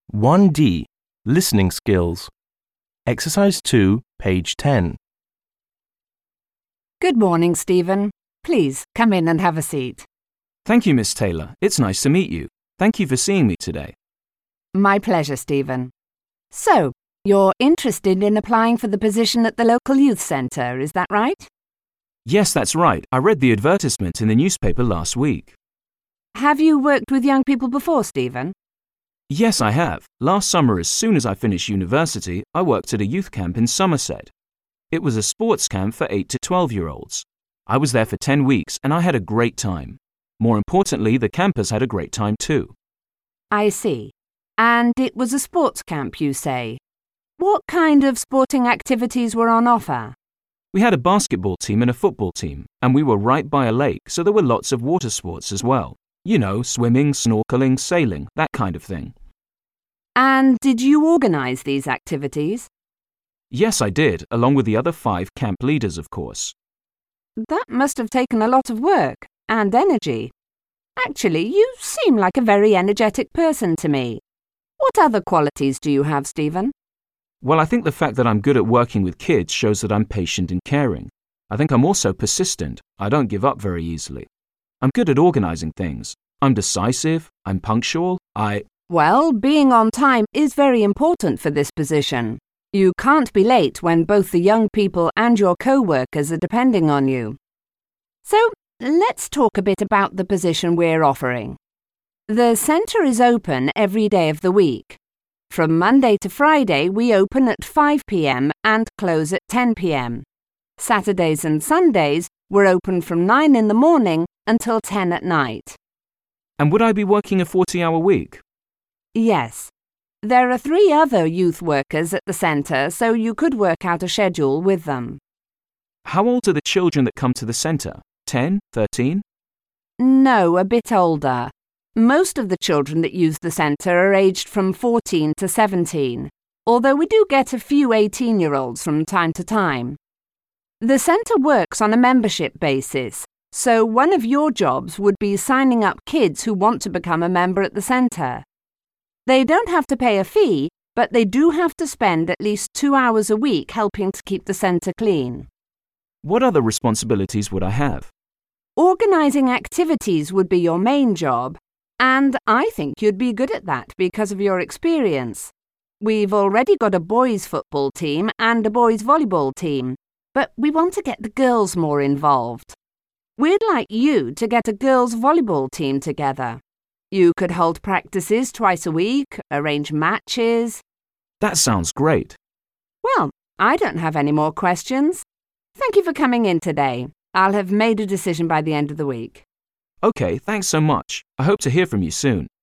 1D. Listening Skills. Exercise 2, page 10. Good morning, Stephen. Please, come in and have a seat. Thank you, Miss Taylor. It's nice to meet you. Thank you for seeing me today. My pleasure, Stephen. So, you're interested in applying for the position at the local youth centre, is that right? Yes, that's right. I read the advertisement in the newspaper last week. Have you worked with young people before, Stephen? Yes, I have. Last summer, as soon as I finished university, I worked at a youth camp in Somerset. It was a sports camp for 8 to 12-year-olds. I was there for 10 weeks and I had a great time. More importantly, the campers had a great time too. I see. And it was a sports camp, you say. What kind of sporting activities were on offer? We had a basketball team and a football team, and we were right by a lake, so there were lots of water sports as well. You know, swimming, snorkeling, sailing, that kind of thing. And did you organise these activities? Yes, I did, along with the other 5 camp leaders, of course. That must have taken a lot of work and energy. Actually, you seem like a very energetic person to me. What other qualities do you have, Stephen? Well, I think the fact that I'm good at working with kids shows that I'm patient and caring. I think I'm also persistent. I don't give up very easily. I'm good at organising things. I'm decisive. I'm punctual. Well, being on time is very important for this position. You can't be late when both the young people and your co-workers are depending on you. So, let's talk a bit about the position we're offering. The centre is open every day of the week. From Monday to Friday, we open at 5 p.m. and close at 10 p.m. Saturdays and Sundays, we're open from 9 in the morning until 10 at night. And would I be working a 40-hour week? Yes. There are 3 other youth workers at the centre, so you could work out a schedule with them. How old are the children that come to the centre? 10, 13? No, a bit older. Most of the children that use the centre are aged from 14 to 17, although we do get a few 18-year-olds from time to time. The centre works on a membership basis, so one of your jobs would be signing up kids who want to become a member at the centre. They don't have to pay a fee, but they do have to spend at least 2 hours a week helping to keep the centre clean. What other responsibilities would I have? Organising activities would be your main job, and I think you'd be good at that because of your experience. We've already got a boys' football team and a boys' volleyball team, but we want to get the girls more involved. We'd like you to get a girls' volleyball team together. You could hold practices twice a week, arrange matches. That sounds great. Well, I don't have any more questions. Thank you for coming in today. I'll have made a decision by the end of the week. Okay, thanks so much. I hope to hear from you soon.